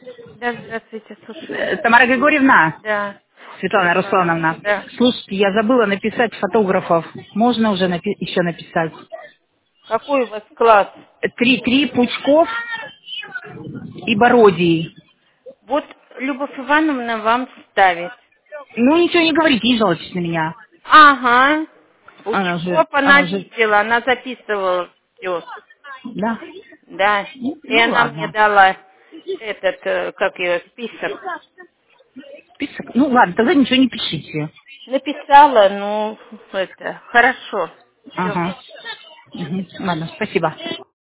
Да, здравствуйте, слушаю. Тамара Григорьевна, Да, Светлана Руслановна, да. слушайте, я забыла написать фотографов. Можно уже еще написать? Какой у вас класс? Три Пучков и Бородий. Вот Любовь Ивановна вам ставит. Ну, ничего не говорите, не жалуйтесь на меня. Ага. Она Пучков уже, она она уже, видела, она записывала все. да. Да. И Ну, она мне ладно. дала этот, как ее, список. Список. Ну, ладно, тогда ничего не пишите. Написала, ну, это, хорошо. Все. Ага. Мгм. Ладно, спасибо.